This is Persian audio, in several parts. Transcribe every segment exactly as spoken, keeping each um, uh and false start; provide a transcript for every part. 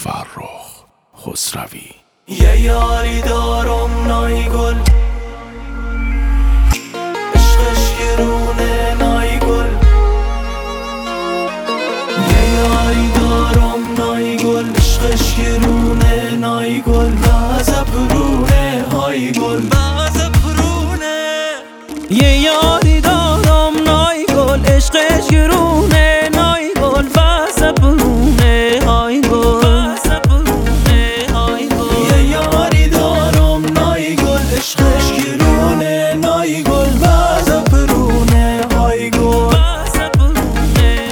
فرخ خسروی. یه یاری دارم نای گل، عشقش گرونه نای گل. یه یاری دارم نای گل، عشقش گرونه نای گل. باز پرونه های گل، باز پرونه. یه یاری دارم نای گل، عشقش گرونه نای گل. باز پرونه های گل، باز پرونه های گل. یه یاری دارم نای گل، عشقش گرونه نای گل. باز پرونه های گل، باز پرونه.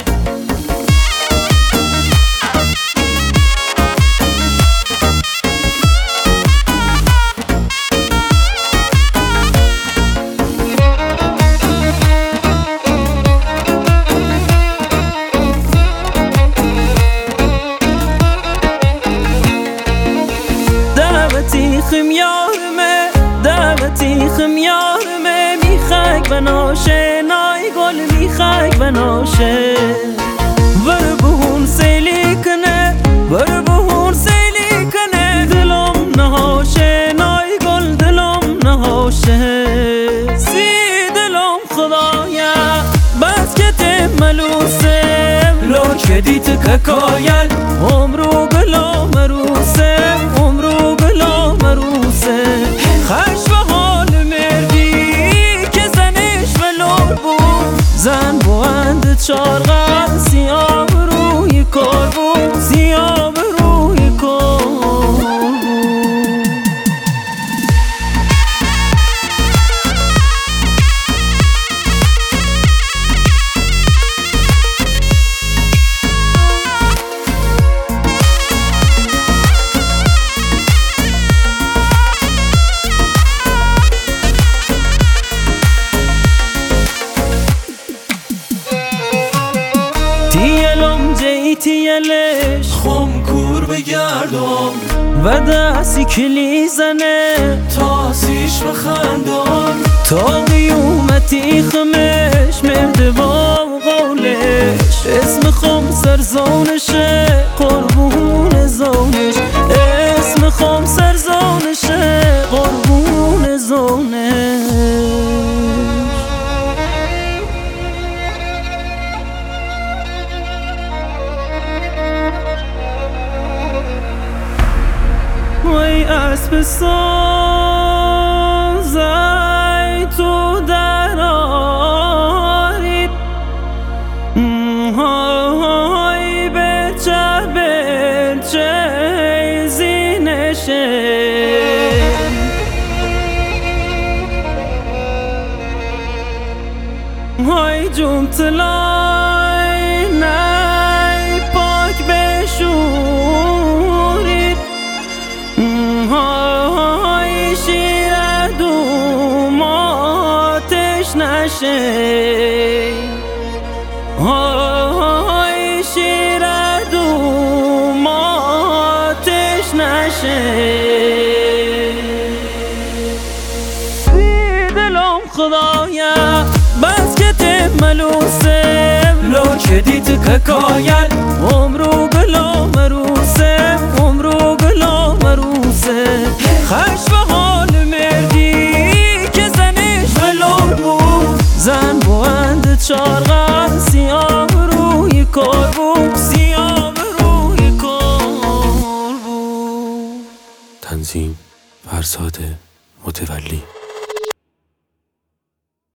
دعوتی خمیارمه، دعوتی خمیارمه. میخک بناشه نای گل، میخک بناشه. ور بهون سیلی کنه، ور بهون سیلی کنه. دلم نهاشه نای گل، دلم نهاشه. سی دلم خدایا بس که ته ملوسه. لو کدیت ککایل عمرو گلا مروسه، عمرو گلا مروسه. خش و حال مردی که زنش ولور بود. زن بوند چارغل سیاب روی کار بود، سیاب روی کار بود. تیلم جی تیلش خم کور بگردم و دستی کلی زنه. تاسیش بخندم تا قیومتی خمش مرد با قولش. اسم خم سرزانشه قربون زانش، اسم خم سرزانشه قربون زانش. وای اسب سازای تو درارید، های بچه بچه زینشه. های جون تلای نای پاک بشورید. های شیر دوم آتش نشه، های شیر دوم آتش نشه. بی دلم خدایا بس که ته ملوسه. لو کدیت ککایل عمرو گلا مروسه، عمرو گلا مروسه. خش و حال مردی که زنش ولور بود. زن بوند چارغل سیاب روی کار بود، سیاب روی کار بود. تنظیم فرزاد متولی.